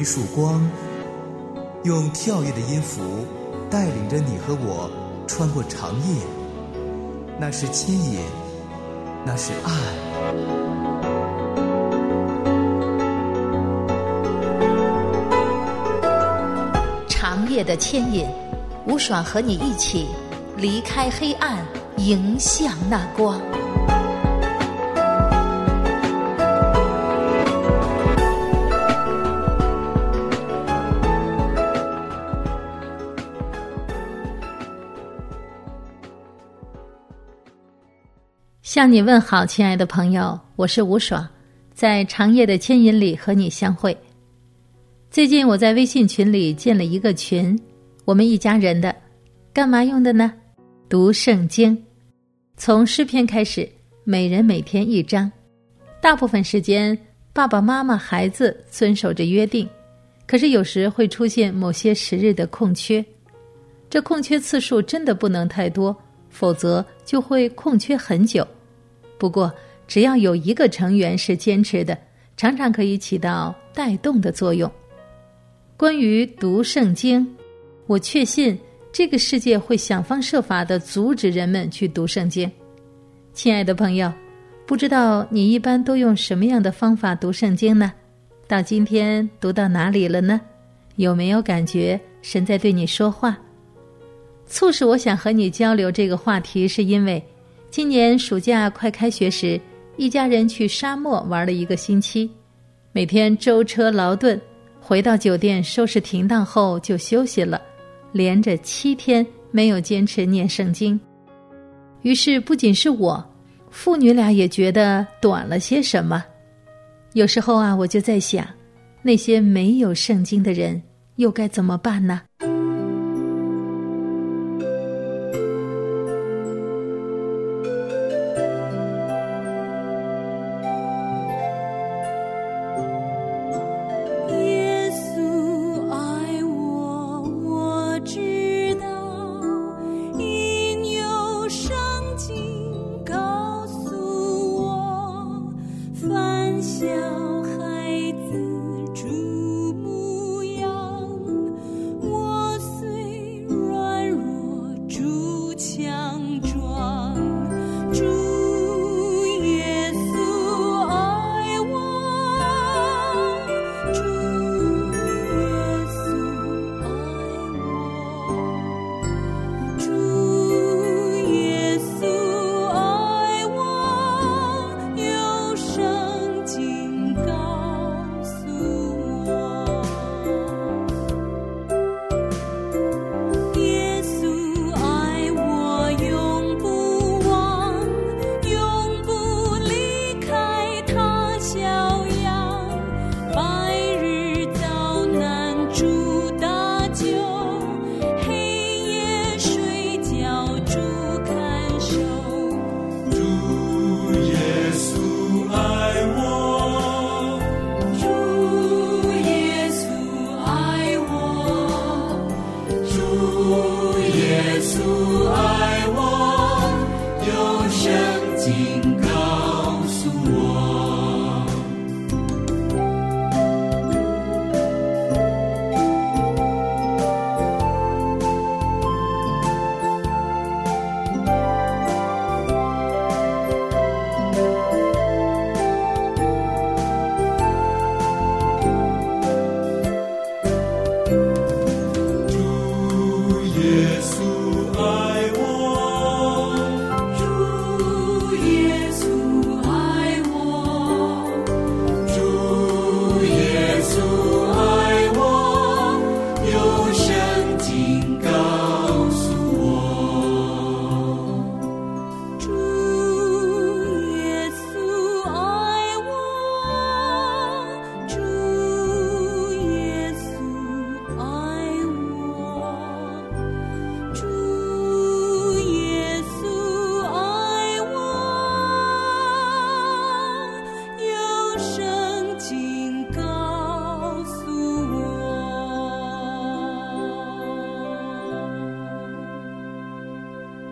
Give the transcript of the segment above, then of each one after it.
一束光，用跳跃的音符带领着你和我穿过长夜。那是牵引，那是爱。 长夜的牵引，吴爽和你一起离开黑暗，迎向那光。向你问好，亲爱的朋友，我是吴爽，在长夜的牵引里和你相会。最近我在微信群里建了一个群，我们一家人的，干嘛用的呢？读圣经，从诗篇开始，每人每天一章。大部分时间，爸爸妈妈、孩子遵守着约定，可是有时会出现某些时日的空缺。这空缺次数真的不能太多，否则就会空缺很久。不过，只要有一个成员是坚持的，常常可以起到带动的作用。关于读圣经，我确信这个世界会想方设法地阻止人们去读圣经。亲爱的朋友，不知道你一般都用什么样的方法读圣经呢？到今天读到哪里了呢？有没有感觉神在对你说话？促使我想和你交流这个话题，是因为今年暑假快开学时，一家人去沙漠玩了1个星期，每天舟车劳顿，回到酒店收拾停当后就休息了，连着7天没有坚持念圣经。于是不仅是我，父女俩也觉得短了些什么。有时候我就在想，那些没有圣经的人又该怎么办呢？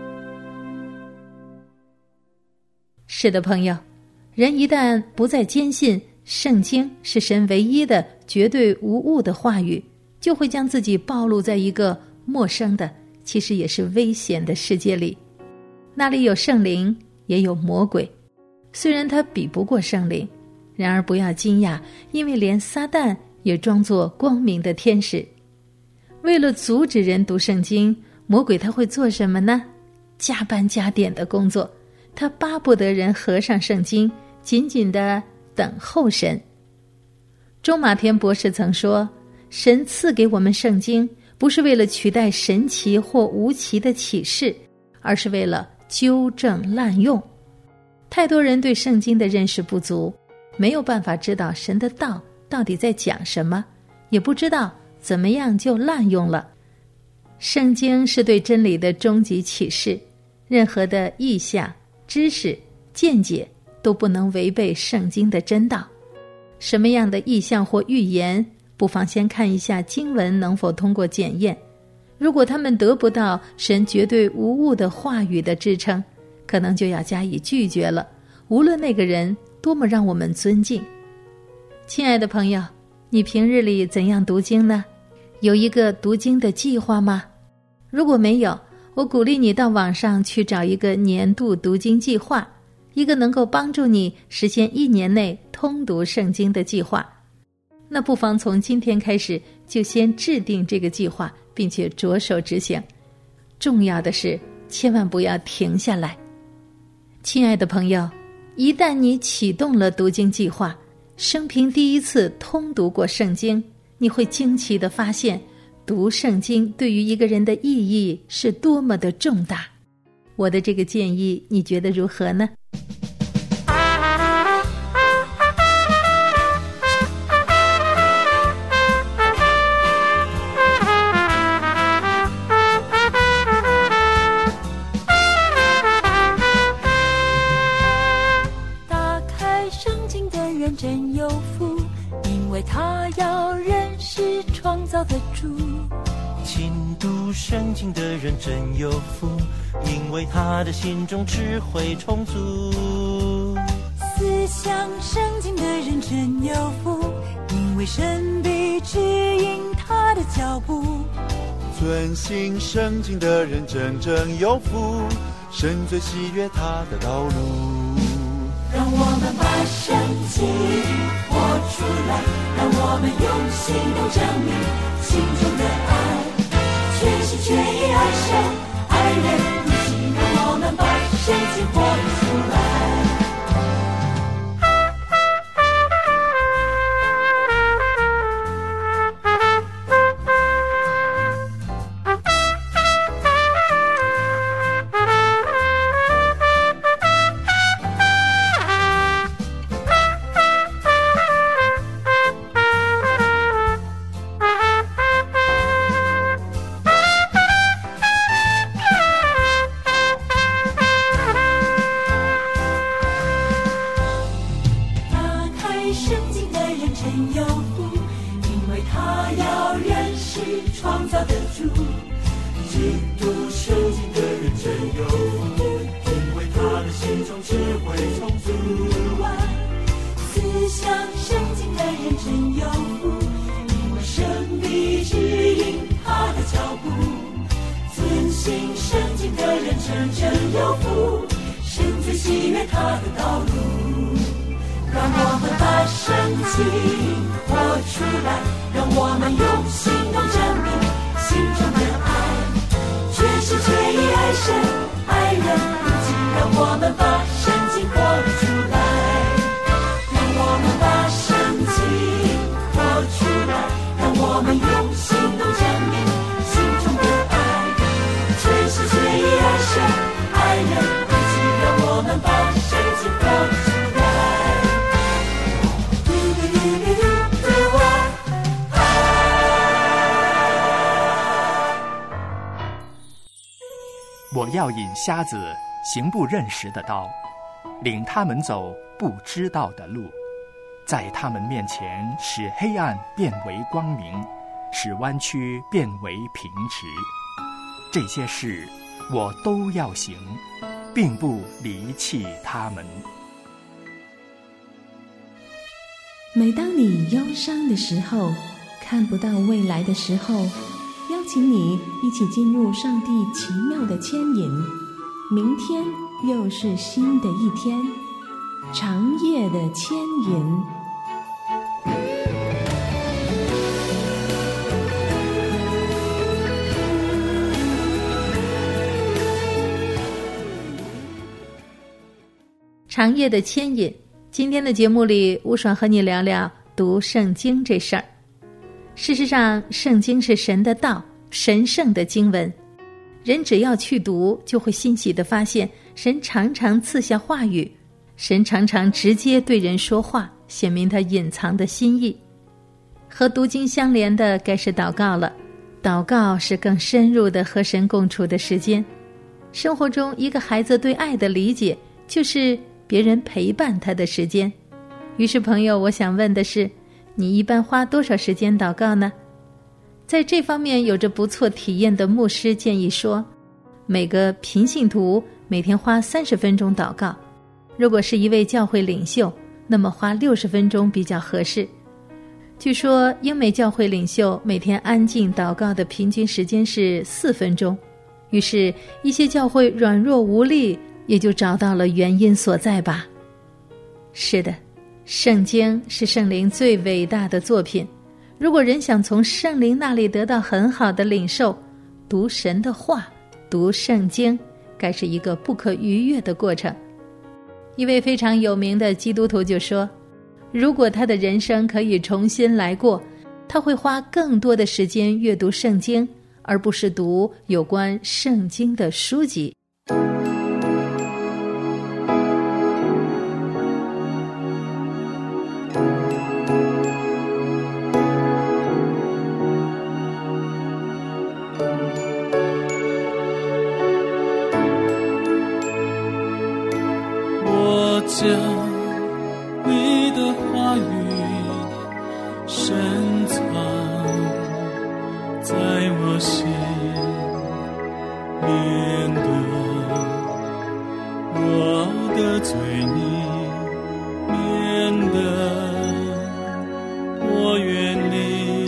是的，朋友，人一旦不再坚信圣经是神唯一的绝对无误的话语，就会将自己暴露在一个陌生的，其实也是危险的世界里。那里有圣灵，也有魔鬼，虽然他比不过圣灵，然而不要惊讶，因为连撒旦也装作光明的天使。为了阻止人读圣经，魔鬼他会做什么呢？加班加点的工作，他巴不得人合上圣经，紧紧地等候神。钟马田博士曾说，神赐给我们圣经，不是为了取代神奇或无奇的启示，而是为了纠正滥用。太多人对圣经的认识不足，没有办法知道神的道到底在讲什么，也不知道怎么样就滥用了。圣经是对真理的终极启示，任何的意象、知识、见解都不能违背圣经的真道。什么样的意象或预言，不妨先看一下经文能否通过检验。如果他们得不到神绝对无误的话语的支撑，可能就要加以拒绝了，无论那个人多么让我们尊敬。亲爱的朋友，你平日里怎样读经呢？有一个读经的计划吗？如果没有，我鼓励你到网上去找一个年度读经计划，一个能够帮助你实现1年内通读圣经的计划。那不妨从今天开始就先制定这个计划，并且着手执行。重要的是，千万不要停下来。亲爱的朋友，一旦你启动了读经计划，生平第一次通读过圣经，你会惊奇地发现，读圣经对于一个人的意义是多么的重大。我的这个建议，你觉得如何呢？ 打开圣经的人真有福，因为他要认识创造的主。 勤读圣经的人真有福，因为他的心中智慧充足。 思想圣经的人真有福，因为神必指引他的脚步。 遵行圣经的人真有福，神最喜悦他的道路。 让我们把圣经活出来，让我们用行动证明心中的爱，全心全意爱神爱人如己。让我们把圣经活出来。真有福，神最喜悦他的道路。让我们把圣经活出来，让我们用行动证明心中的爱，全心全意爱神爱人如己。让我们把圣经活出来，让我们把圣经活出来，让我们用行动证明心中的爱，全心全意爱神爱人如己。让我们把圣经活出来。 我要引瞎子行不认识的道，领他们走不知道的路，在他们面前使黑暗变为光明，使弯曲变为平直。这些事我都要行，并不离弃他们。 每当你忧伤的时候，看不到未来的时候，邀请你一起进入上帝奇妙的牵引。明天又是新的一天，长夜的牵引。 长夜的牵引，今天的节目里，吴爽和你聊聊读圣经这事儿。事实上，圣经是神的道，神圣的经文。人只要去读，就会欣喜地发现，神常常赐下话语，神常常直接对人说话，显明他隐藏的心意。和读经相连的该是祷告了，祷告是更深入的和神共处的时间。生活中一个孩子对爱的理解，就是别人陪伴他的时间。于是朋友，我想问的是，你一般花多少时间祷告呢？在这方面有着不错体验的牧师建议说，每个平信徒每天花30分钟祷告，如果是一位教会领袖，那么花60分钟比较合适。据说英美教会领袖每天安静祷告的平均时间是4分钟，于是一些教会软弱无力，也就找到了原因所在吧。是的，圣经是圣灵最伟大的作品，如果人想从圣灵那里得到很好的领受，读神的话，读圣经，该是一个不可逾越的过程。一位非常有名的基督徒就说，如果他的人生可以重新来过，他会花更多的时间阅读圣经，而不是读有关圣经的书籍。 我将你的话语深藏在我心，免得我得罪你，免得我远离。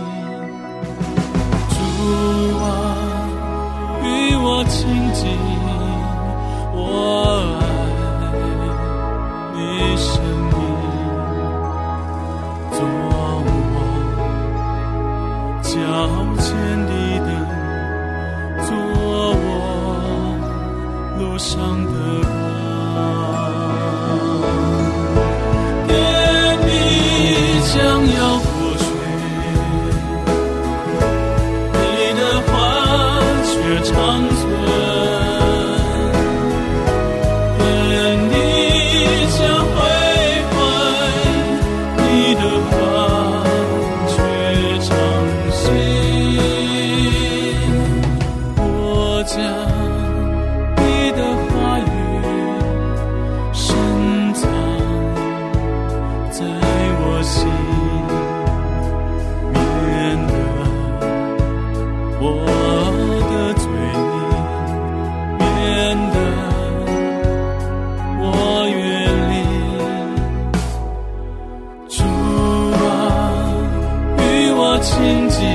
主啊，与我亲近，我生命做我脚前的灯，做我路上的光。天地将要过去，你的话却长存。亲近，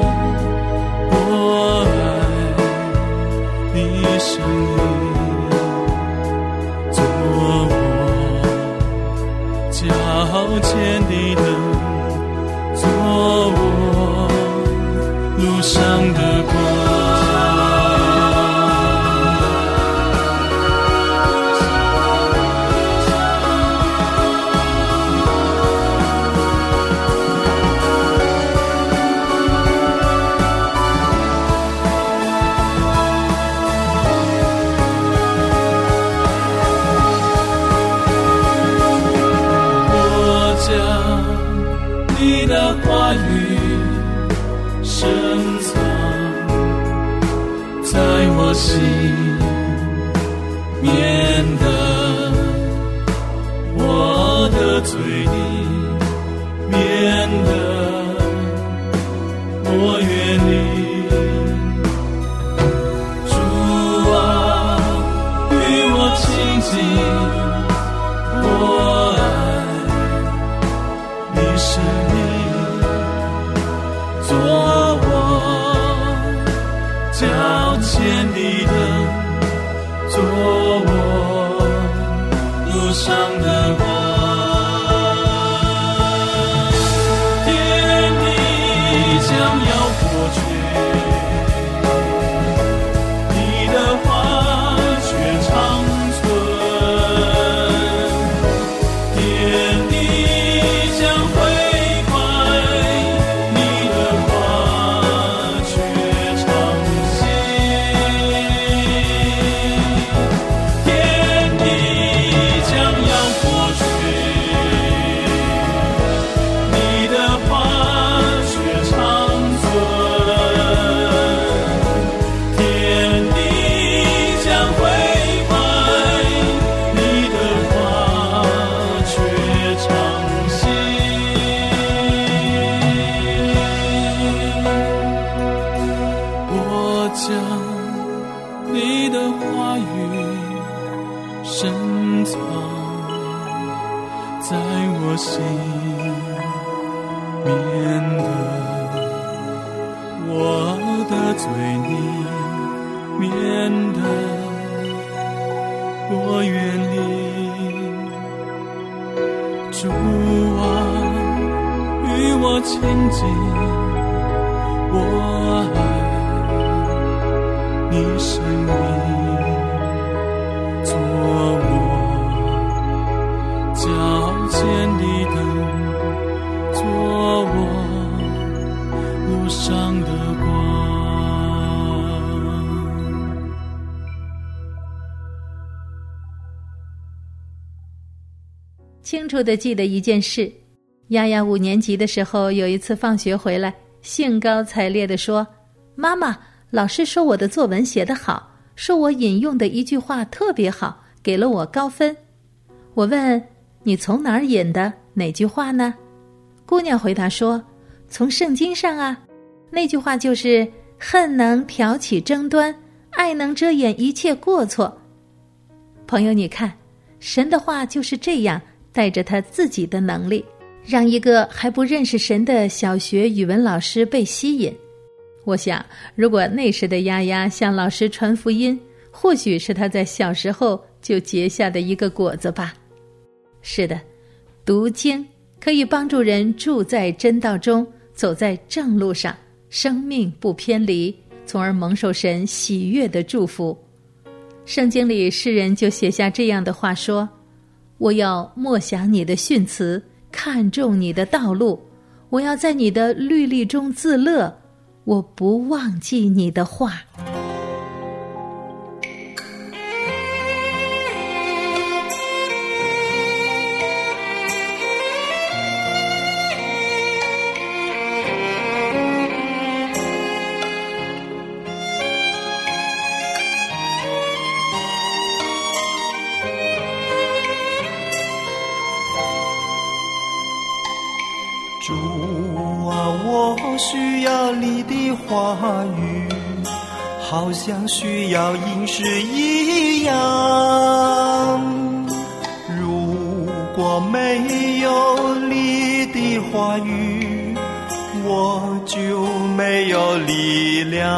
我爱你声音，做我脚前的灯，做我路上的光。你的话语深藏在我心，免得我得罪你，免得我远离。主啊，与我亲近，我爱路上的光。天地将要过去，你的话却长存。天地将毁坏，你的话却长新。天地将要过去，你的话却长存。天地将毁坏，你的话却长新。我将你的话语深藏在我心，免得我得罪你，免得我远离。主啊，与我亲近，我爱你生命，做我脚前的灯，做我路上的光。 清楚地记得一件事，丫丫5年级的时候，有一次放学回来，兴高采烈地说：妈妈，老师说我的作文写得好，说我引用的一句话特别好，给了我高分。我问：你从哪儿引的？哪句话呢？姑娘回答说：从圣经上啊，那句话就是恨能挑起争端，爱能遮掩一切过错。朋友，你看，神的话就是这样，带着他自己的能力，让一个还不认识神的小学语文老师被吸引。我想，如果那时的丫丫向老师传福音，或许是他在小时候就结下的一个果子吧。是的，读经可以帮助人住在真道中，走在正路上，生命不偏离，从而蒙受神喜悦的祝福。圣经里诗人就写下这样的话说：我要默想你的训词，看重你的道路，我要在你的律例中自乐，我不忘记你的话。 主啊，我需要你的话语，好像需要饮食一样。如果没有你的话语，我就没有力量。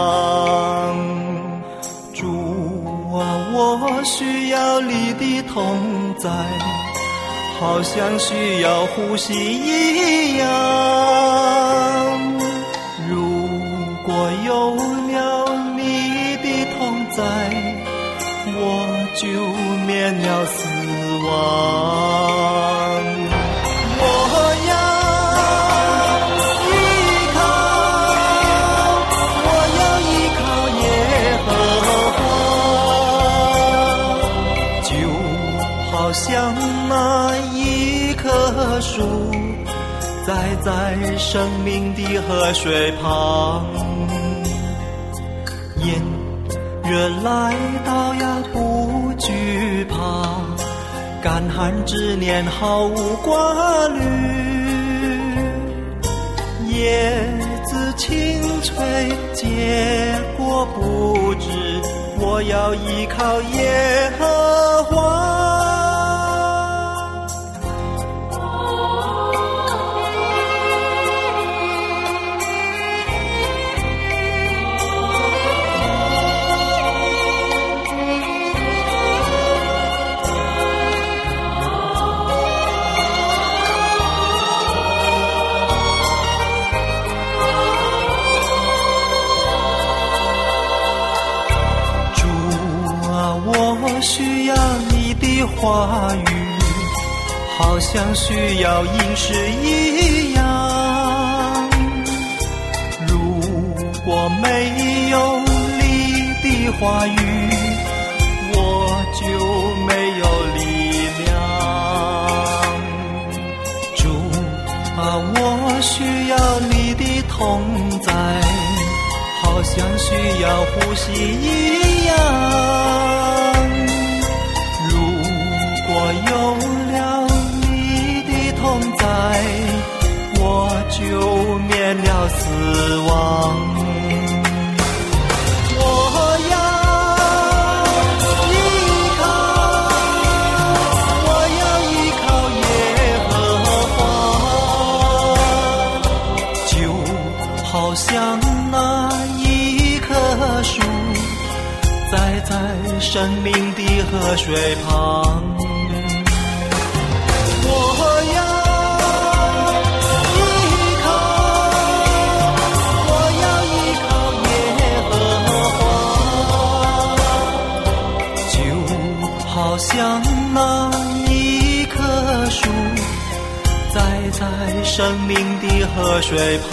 主啊，我需要你的同在，好像需要呼吸一样。如果有了你的同在，我就免了死亡。我要依靠耶和华，就好像那一棵树栽在生命的河水旁，炎热来到呀不惧怕，干旱之年毫无挂虑，叶子轻垂结果不知，我要依靠耶和华。 话语，好像需要饮食一样。如果没有你的话语，我就没有力量。主啊，我需要你的同在，好像需要呼吸一样。如果有了你的同在，我就免了死亡。我要依靠，我要依靠耶和华，就好像那一棵树栽在生命的河水旁。我要依靠，我要依靠耶和华，就好像那一棵树栽在生命的河水旁。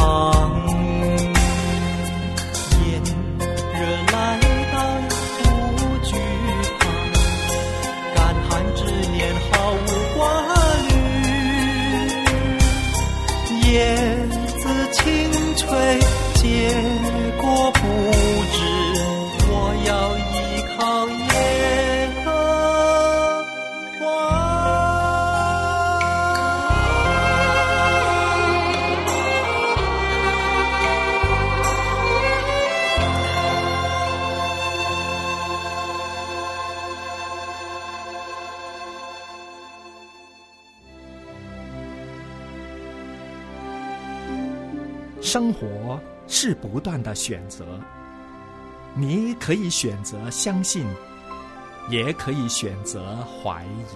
叶子轻吹，结果不知，我要依靠耶和华。 生活是不断的选择，你可以选择相信，也可以选择怀疑。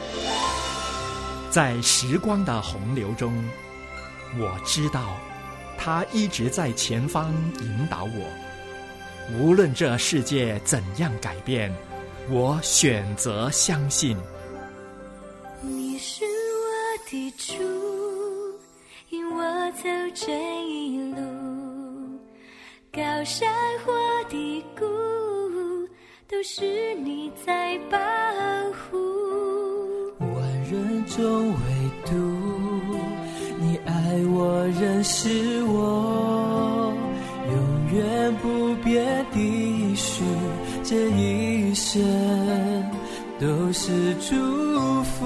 在时光的洪流中，我知道他一直在前方引导我。无论这世界怎样改变，我选择相信。 你是我的主，引我走这一路，高山或低谷，都是你在保护。 万人中唯独你爱我，认识我，永远不变的许，这一生都是祝福。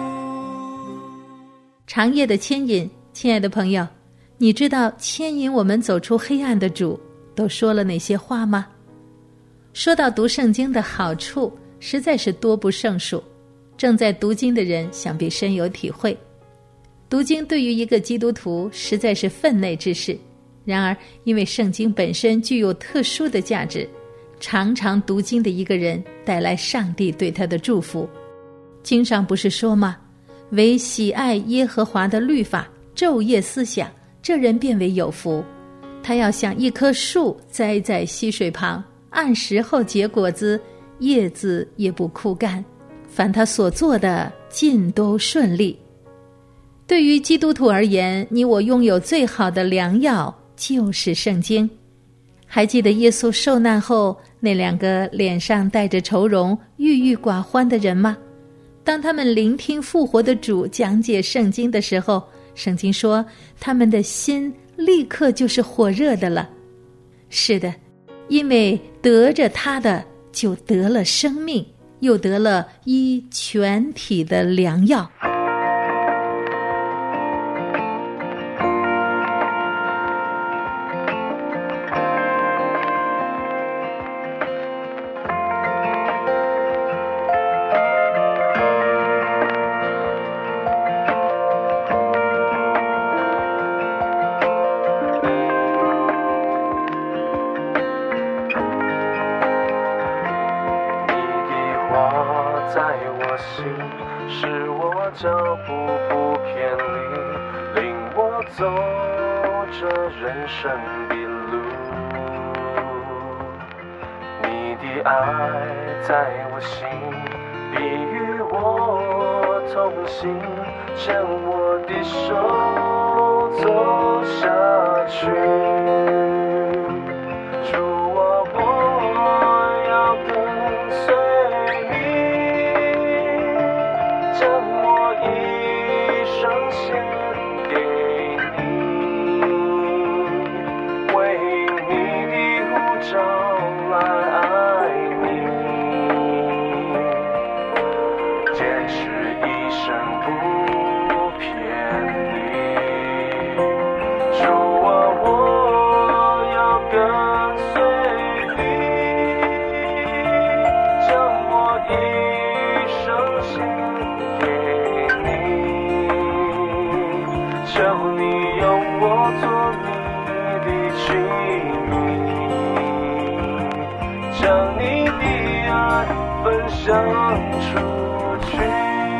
长夜的牵引，亲爱的朋友，你知道牵引我们走出黑暗的主都说了哪些话吗？说到读圣经的好处，实在是多不胜数。正在读经的人想必深有体会。读经对于一个基督徒实在是分内之事，然而因为圣经本身具有特殊的价值，常常读经的一个人带来上帝对他的祝福。经上不是说吗？唯喜爱耶和华的律法，昼夜思想，这人便为有福。他要像一棵树栽在溪水旁，按时候结果子，叶子也不枯干，凡他所做的尽都顺利。对于基督徒而言，你我拥有最好的良药就是圣经。还记得耶稣受难后那两个脸上带着愁容、郁郁寡欢的人吗？当他们聆听复活的主讲解圣经的时候，圣经说他们的心立刻就是火热的了。是的，因为得着他的就得了生命，又得了医全体的良药。 在我心，使我脚步不偏离，领我走这人生的路。你的爱在我心，比喻我同行，牵我的手走下去。主啊，我要跟随你，将我一生献给你，为你的呼召来爱你，坚持一生不偏离。主啊，我要跟随你，将我一生献给你，求你用我做你的器皿，将你的爱分享出去。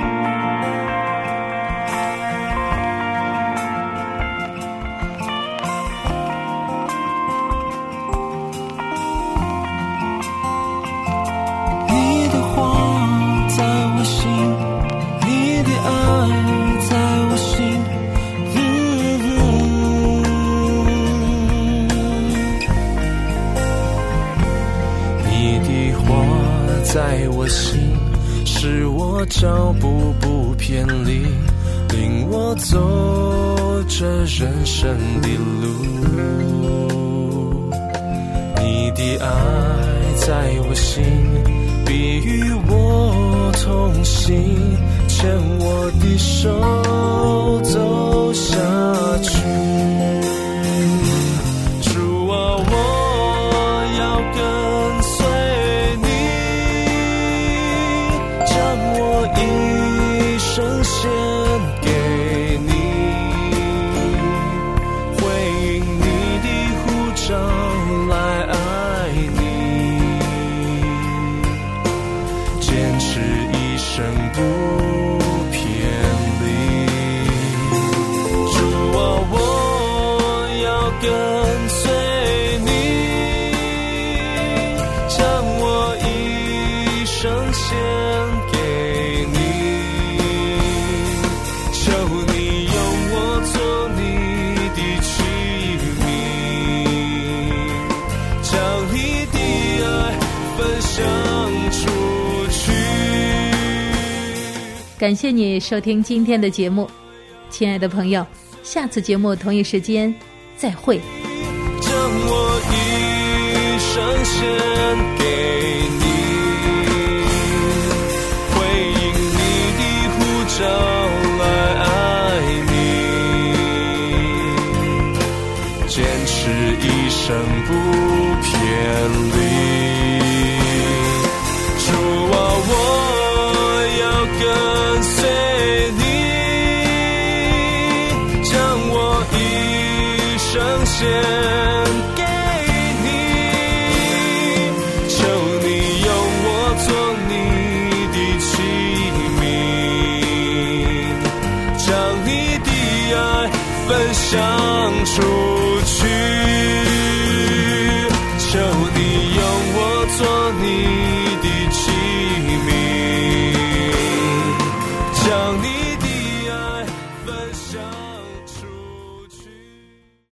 你的话在我心，你的爱在我心，你的话在我心，使我脚步不偏离，领我走这人生的路。你的爱在我心，必与我同行，牵我的手走下去。主啊，我要跟随你，将我一生献给你，回应你的呼召来爱你，坚持一生不偏离。主啊，我要跟随你，将我一生献给你，求你用我做你的器皿，将你的爱分享出去。 感谢你收听今天的节目，亲爱的朋友，下次节目同一时间再会。 将我一生献给你，回应你的呼召来爱你，坚持一生不偏离。主啊，我要跟随你，将我一生献给你，求你用我做你的器皿，将你的爱分享出去，求你用我做你的器皿，将你